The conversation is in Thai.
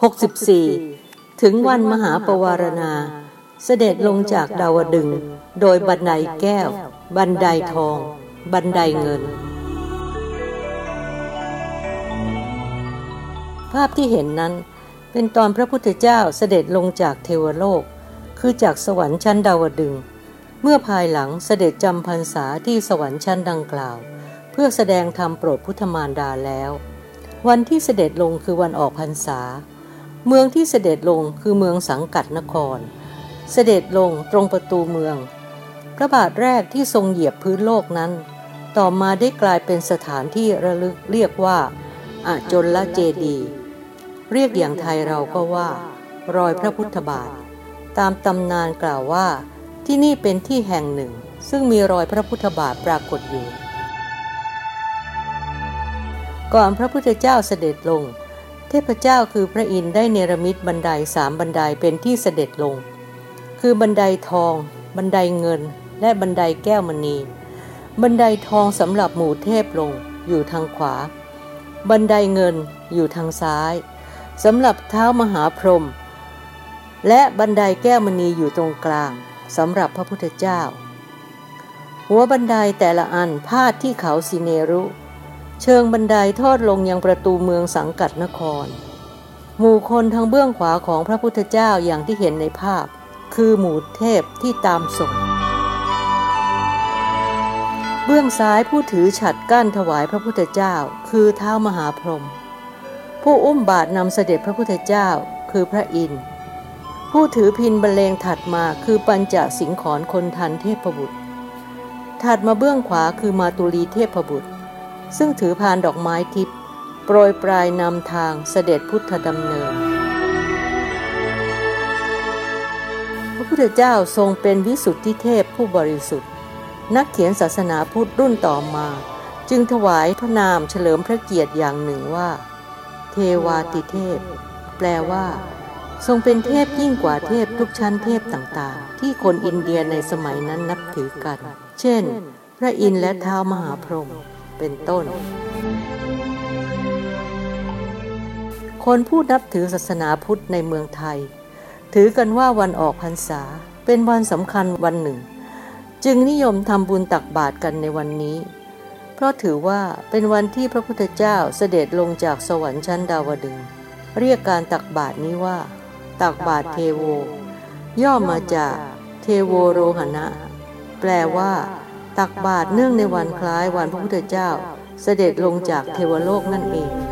64ถึงวันมหาปวารณาเสด็จลงจากดาวดึงส์โดยบันไดแก้วบันไดทองบันไดเงินภาพที่เห็นนั้นเป็นตอนพระพุทธเจ้าเสด็จลงจากเทวโลกคือจากสวรรค์ชั้นดาวดึงส์เมื่อภายหลังเสด็จจำพรรษาที่สวรรค์ชั้นดังกล่าวเพื่อแสดงธรรมโปรดพุทธมารดาแล้ววันที่เสด็จลงคือวันออกพรรษาเมืองที่เสด็จลงคือเมืองสังกัดนครเสด็จลงตรงประตูเมืองพระบาทแรกที่ทรงเหยียบพื้นโลกนั้นต่อมาได้กลายเป็นสถานที่ระลึกเรียกว่าอจลเจดีย์เรียกอย่างไทยเราก็ว่ารอยพระพุทธบาทตามตำนานกล่าวว่าที่นี่เป็นที่แห่งหนึ่งซึ่งมีรอยพระพุทธบาทปรากฏอยู่ก่อนพระพุทธเจ้าเสด็จลงเทพเจ้าคือพระอินทร์ได้เนรมิตบันได3บันไดเป็นที่เสด็จลงคือบันไดทองบันไดเงินและบันไดแก้วมณีบันไดทองสำหรับหมู่เทพลงอยู่ทางขวาบันไดเงินอยู่ทางซ้ายสำหรับเท้ามหาพรหมและบันไดแก้วมณีอยู่ตรงกลางสำหรับพระพุทธเจ้าหัวบันไดแต่ละอันพาดที่เขาสิเนรุเชิงบันไดทอดลงยังประตูเมืองสังกัดนครหมู่คนทางเบื้องขวาของพระพุทธเจ้าอย่างที่เห็นในภาพคือหมู่เทพที่ตามส่งเบื้องซ้ายผู้ถือฉัตรกั้นถวายพระพุทธเจ้าคือท้าวมหาพรหมผู้อุ้มบาตรนำเสด็จพระพุทธเจ้าคือพระอินทร์ผู้ถือพิณบรรเลงถัดมาคือปัญจสิงขรคนทันเทพบุตรถัดมาเบื้องขวาคือมาตุลีเทพบุตรซึ่งถือพานดอกไม้ทิพย์โปรยปลายนำทางเสด็จพุทธดำเนินพระพุทธเจ้าทรงเป็นวิสุทธิเทพผู้บริสุทธิ์นักเขียนศาสนาพุทธรุ่นต่อมาจึงถวายพระนามเฉลิมพระเกียรติอย่างหนึ่งว่าเทวาติเทพแปลว่าทรงเป็นเทพยิ่งกว่าเทพทุกชั้นเทพต่างๆที่คนอินเดียในสมัยนั้นนับถือกันเช่นพระอินทร์และท้าวมหาพรหมเป็นต้นคนผู้นับถือศาสนาพุทธในเมืองไทยถือกันว่าวันออกพรรษาเป็นวันสำคัญวันหนึ่งจึงนิยมทำบุญตักบาตรกันในวันนี้เพราะถือว่าเป็นวันที่พระพุทธเจ้าเสด็จลงจากสวรรค์ชั้นดาวดึงส์เรียกการตักบาตรนี้ว่าตักบาตรเทโวย่อมาจากเทโวโรหณะแปลว่าตักบาตรเนื่องในวันคล้ายวันพระพุทธเจ้าเสด็จลงจากเทวโลกนั่นเอง